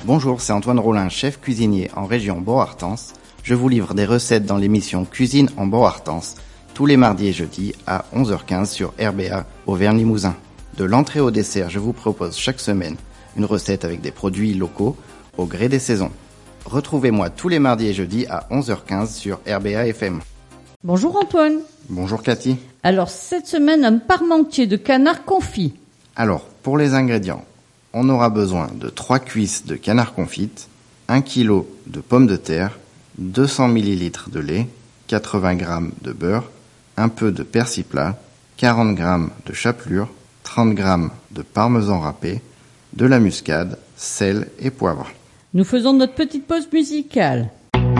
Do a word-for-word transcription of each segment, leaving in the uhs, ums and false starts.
Bonjour, c'est Antoine Rollin, chef cuisinier en région Bordeaux-Artense. Je vous livre des recettes dans l'émission Cuisine en Bordeaux-Artense, tous les mardis et jeudis à onze heures quinze sur R B A Auvergne-Limousin. De l'entrée au dessert, je vous propose chaque semaine une recette avec des produits locaux au gré des saisons. Retrouvez-moi tous les mardis et jeudis à onze heures quinze sur R B A F M. Bonjour Antoine. Bonjour Cathy. Alors cette semaine, un parmentier de canard confit. Alors, pour les ingrédients, on aura besoin de trois cuisses de canard confite, un kilo de pommes de terre, deux cents millilitres de lait, quatre-vingts grammes de beurre, un peu de persil plat, quarante grammes de chapelure, trente grammes de parmesan râpé, de la muscade, sel et poivre. Nous faisons notre petite pause musicale.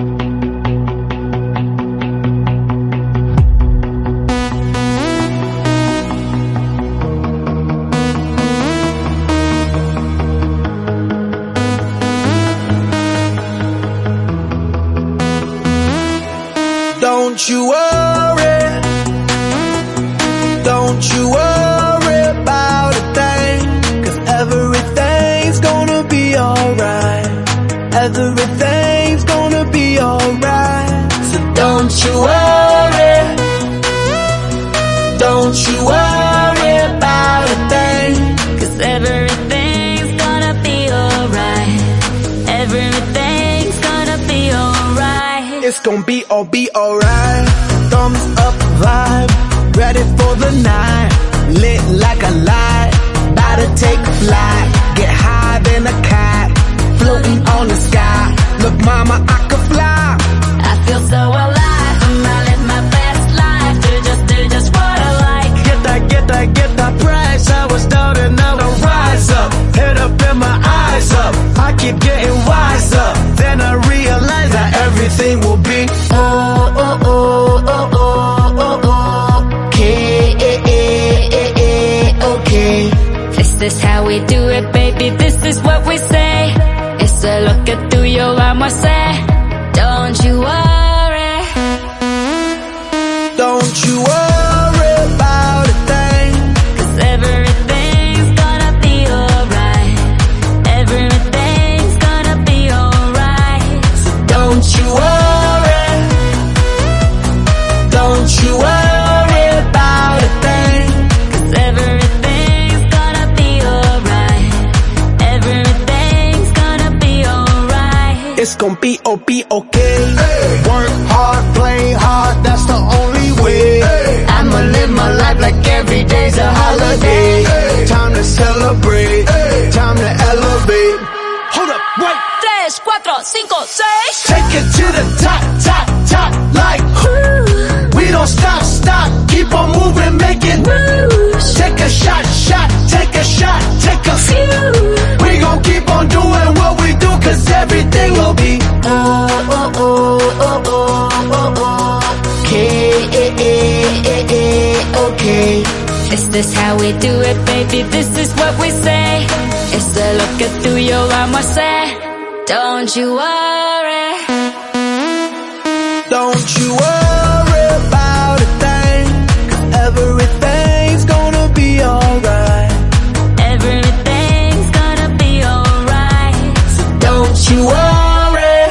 Don't you worry, don't you worry about a thing, 'cause everything's gonna be alright, everything's gonna be alright. So don't you worry, don't you worry about a thing, 'cause everything's gonna be alright, everything's gonna be alright. It's gonna be all be alright. Thumbs up vibe, ready for the night, lit like a light, about to take flight, get high than a cat, floating on the sky. Look mama, I could fly, I feel so alive, I live my best life, do just, do just what I like. Get that, get that, get that price, I was down and now I rise up, head up and my eyes up, I keep getting wiser, then I realize that everything will be oh, oh, oh, oh, oh, oh, okay, okay. This is how we do it, baby, this is what we say. It's a look at tuyo, vamos a hacer. Don't you worry, don't you worry about a thing, 'cause everything's gonna be alright, everything's gonna be alright. So don't you worry, don't you worry about a thing, 'cause everything's gonna be alright, everything's gonna be alright. It's gonna be, oh, be okay. Hey. Work hard, play hard, that's the only way. Hey. I'ma live my life like every day's a holiday. Hey. Time to celebrate, hey. Time to elevate. Hold up, wait. Tres, cuatro, cinco, seis. Take it to the top, top, top, like whoo. We don't stop, stop, keep on moving, make it moves. Take a shot, shot, take a shot, take a few. We gon' keep on doing what we do, 'cause everything will be oh, oh, oh, oh, oh, oh, oh. Okay, okay. Is this how we do it, baby? This is what we say. It's a look at tuyo, vamos a hacer. Don't you worry, don't you worry about a thing, 'cause everything's gonna be alright, everything's gonna be alright. So don't you worry,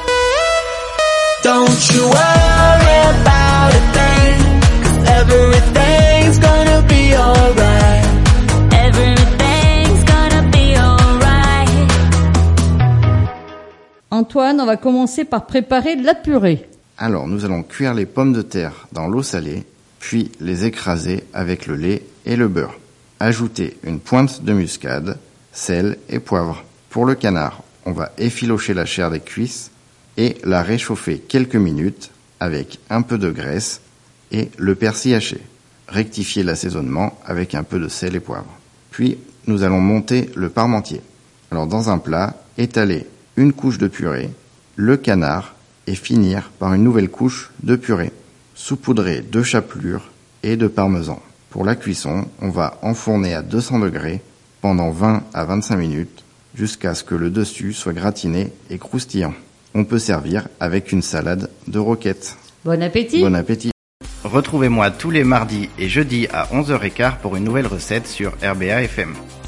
don't you worry about a thing, 'cause everything's gonna be alright, everything's gonna be alright. Antoine, on va commencer par préparer de la purée. Alors, nous allons cuire les pommes de terre dans l'eau salée, puis les écraser avec le lait et le beurre. Ajoutez une pointe de muscade, sel et poivre. Pour le canard, on va effilocher la chair des cuisses et la réchauffer quelques minutes avec un peu de graisse et le persil haché. Rectifiez l'assaisonnement avec un peu de sel et poivre. Puis, nous allons monter le parmentier. Alors, dans un plat, étalez une couche de purée, le canard et finir par une nouvelle couche de purée. Saupoudrez de chapelure et de parmesan. Pour la cuisson, on va enfourner à deux cents degrés pendant vingt à vingt-cinq minutes jusqu'à ce que le dessus soit gratiné et croustillant. On peut servir avec une salade de roquette. Bon appétit. Bon appétit. Retrouvez-moi tous les mardis et jeudis à onze heures quinze pour une nouvelle recette sur R B A F M.